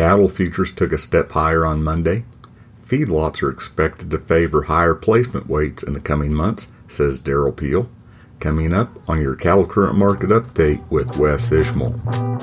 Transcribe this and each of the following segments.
Cattle futures took a step higher on Monday. Feedlots are expected to favor higher placement weights in the coming months, says Daryl Peel. Coming up on your Cattle Current Market Update with Wes Ishmael.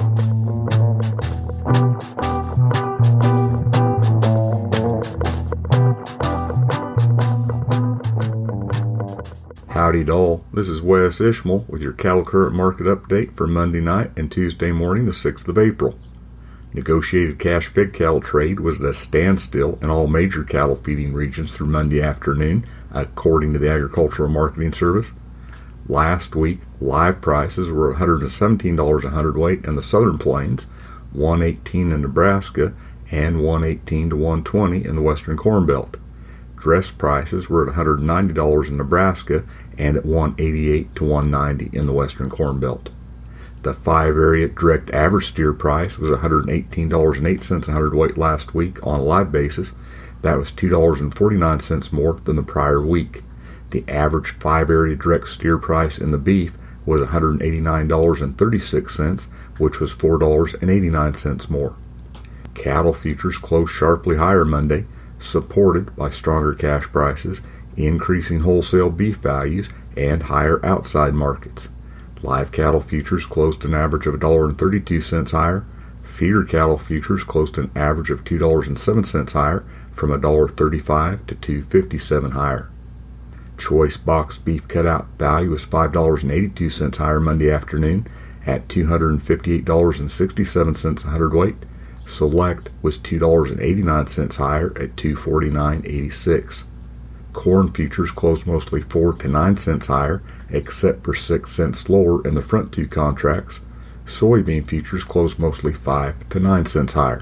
Howdy doll, this is Wes Ishmael with your Cattle Current Market Update for Monday night and Tuesday morning, the 6th of April. Negotiated cash fed cattle trade was at a standstill in all major cattle feeding regions through Monday afternoon, according to the Agricultural Marketing Service. Last week, live prices were $117 a hundredweight in the Southern Plains, $118 in Nebraska, and $118 to $120 in the Western Corn Belt. Dress prices were at $190 in Nebraska and at $188 to $190 in the Western Corn Belt. The 5-area direct average steer price was $118.08 a hundredweight last week on a live basis. That was $2.49 more than the prior week. The average 5-area direct steer price in the beef was $189.36, which was $4.89 more. Cattle futures closed sharply higher Monday, supported by stronger cash prices, increasing wholesale beef values, and higher outside markets. Live cattle futures closed an average of $1.32 higher. Feeder cattle futures closed an average of $2.07 higher, from $1.35 to $2.57 higher. Choice boxed beef cutout value was $5.82 higher Monday afternoon at $258.67 a hundredweight. Select was $2.89 higher at $249.86. Corn futures closed mostly 4 to 9 cents higher, except for 6 cents lower in the front two contracts. Soybean futures closed mostly 5 to 9 cents higher.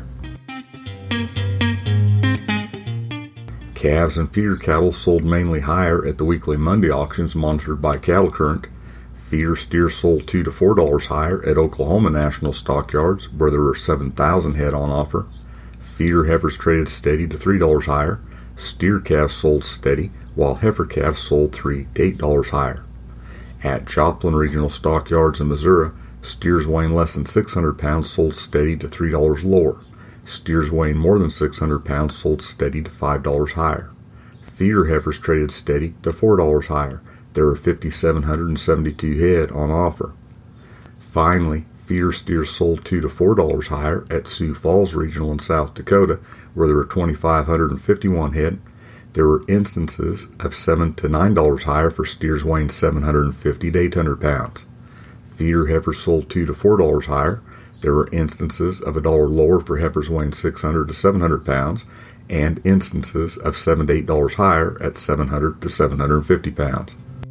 Calves and feeder cattle sold mainly higher at the weekly Monday auctions monitored by Cattle Current. Feeder steers sold $2 to $4 higher at Oklahoma National Stockyards, where there were 7,000 head on offer. Feeder heifers traded steady to $3 higher. Steer calves sold steady, while heifer calves sold $3 to $8 higher. At Joplin Regional Stockyards in Missouri, steers weighing less than 600 pounds sold steady to $3 lower. Steers weighing more than 600 pounds sold steady to $5 higher. Feeder heifers traded steady to $4 higher. There were 5,772 head on offer. Finally, feeder steers sold $2 to $4 higher at Sioux Falls Regional in South Dakota, where there were 2,551 head. There were instances of $7 to $9 higher for steers weighing 750 to 800 pounds. Feeder heifers sold $2 to $4 higher. There were instances of $1 lower for heifers weighing 600 to 700 pounds, and instances of $7 to $8 higher at 700 to 750 pounds.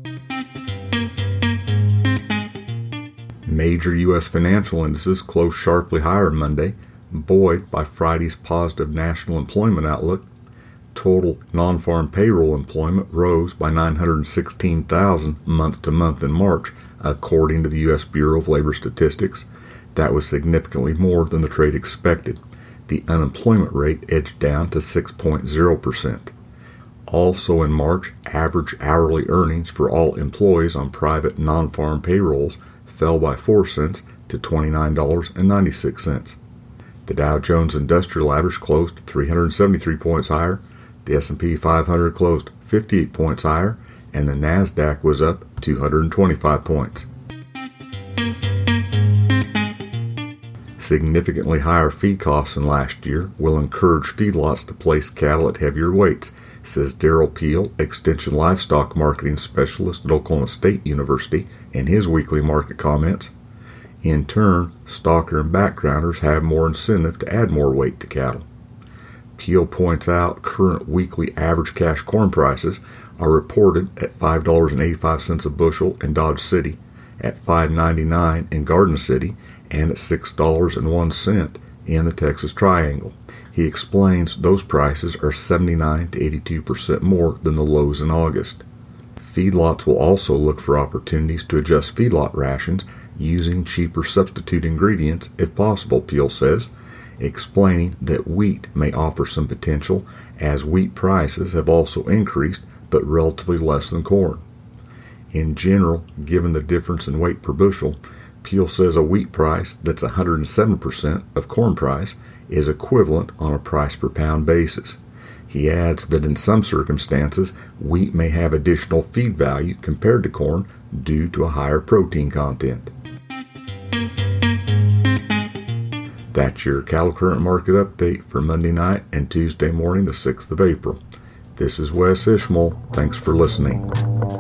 Major U.S. financial indices closed sharply higher Monday, buoyed by Friday's positive national employment outlook. Total non-farm payroll employment rose by 916,000 month-to-month in March, according to the U.S. Bureau of Labor Statistics. That was significantly more than the trade expected. The unemployment rate edged down to 6.0%. Also in March, average hourly earnings for all employees on private non-farm payrolls fell by 4 cents to $29.96. The Dow Jones Industrial Average closed 373 points higher, the S&P 500 closed 58 points higher, and the NASDAQ was up 225 points. Significantly higher feed costs than last year will encourage feedlots to place cattle at heavier weights, says Daryl Peel, Extension Livestock Marketing Specialist at Oklahoma State University, in his weekly market comments. In turn, stocker and backgrounders have more incentive to add more weight to cattle. Peel points out current weekly average cash corn prices are reported at $5.85 a bushel in Dodge City, at $5.99 in Garden City, and at $6.01 in the Texas Triangle. He explains those prices are 79 to 82% more than the lows in August. Feedlots will also look for opportunities to adjust feedlot rations using cheaper substitute ingredients if possible, Peel says, explaining that wheat may offer some potential as wheat prices have also increased but relatively less than corn. In general, given the difference in weight per bushel, Peel says a wheat price that's 107% of corn price is equivalent on a price per pound basis. He adds that in some circumstances, wheat may have additional feed value compared to corn due to a higher protein content. That's your cattle current market update for Monday night and Tuesday morning, the 6th of April. This is Wes Ishmael. Thanks for listening.